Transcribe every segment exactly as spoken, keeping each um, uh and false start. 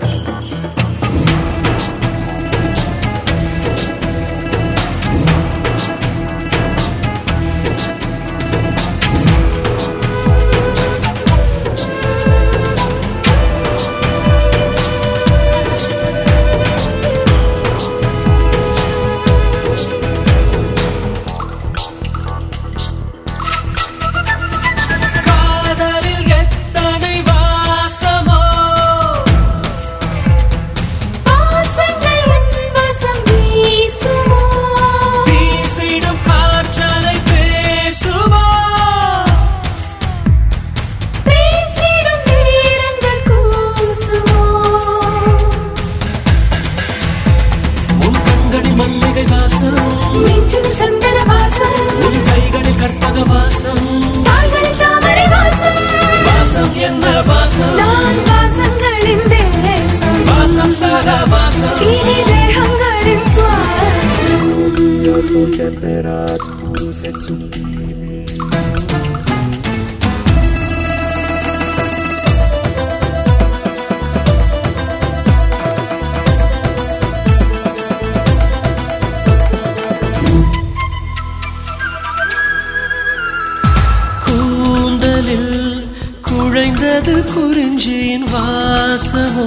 குழைந்தது குறிஞ்சியின் வாசமோ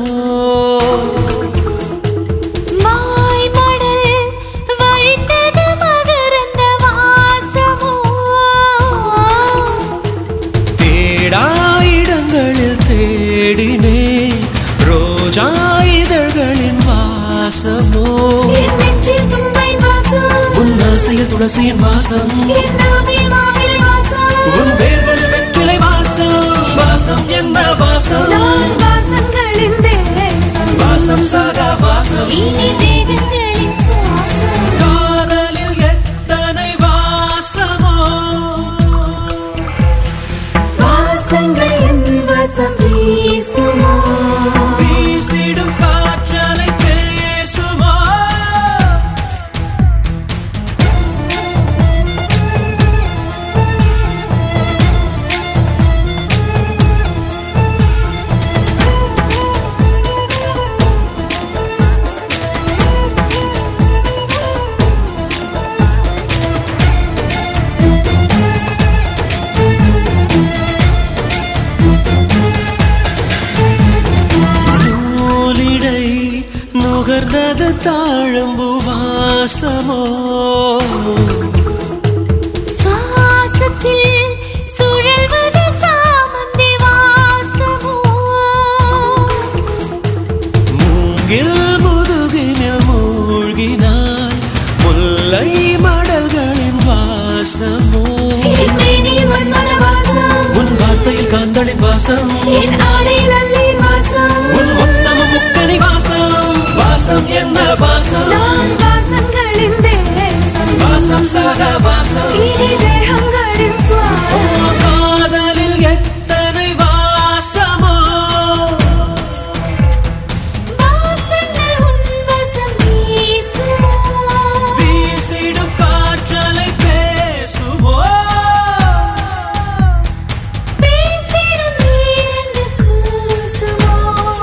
மாய்மடல் வழிந்தது மகரந்த வாசமோ தேடா இடங்களில் தேடினே ரோஜா இதழ்களின் வாசமோ என் நெற்றில் தும்பை வாசம் உன் ஆசையில் துளசியின் வாசம் என் நாவில் மாவிலை வாசம் உன் வேர்களில் வெற்றிலை வாசம் வாசம் என்ன வாசம் நான் வாசங்களின் தேசம் வாசம் சாகா வாசம் இனி தேவங்களின் சுவாசம் காதலில் எத்தனை வாசமோ வாசங்கள் என் வசம் வீசுமோ வீசிடும் காற்றலை பேசுமோ நுகர்ந்தது தாழம்பு வாசமோ சுவாசத்தில் சுழல்வது சாமந்தி வாசமோ மூங்கில் முதுகினில் மூழ்கினான் முல்லை மடல்களின் வாசமோ என் மேனியில் மன்மத வாசம் உன் வார்த்தையில் காந்தளின் வாசம் என் ஆடையில் அல்லியின் வாசம் உன் முத்தமும் முக்கனி வாசம் வாசம் என்ன வாசம் நான் வாசங்களின் தேசம் வாசம் சாகா வாசம் இனி தேகங்களின் சுவாசம் காதலில் எத்தனை வாசமோ வாசங்கள் உன் வசம் வீசுமோ வீசிடும் காற்றலை பேசுமோ பேசிடும் நீரென்று கூசுமோ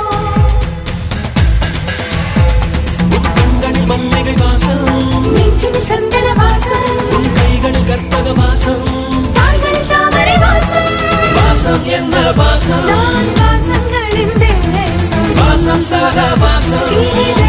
உன் கண்களில் மல்லிகை வாசம் நெஞ்சில் சந்தன வாசம் உன் கைகளில் கற்பக வாசம் கால்களில் தாமரை வாசம் வாசம் என்ன வாசம் நான் வாசங்களின் தேசம் வாசம் சாகா வாசம் இனி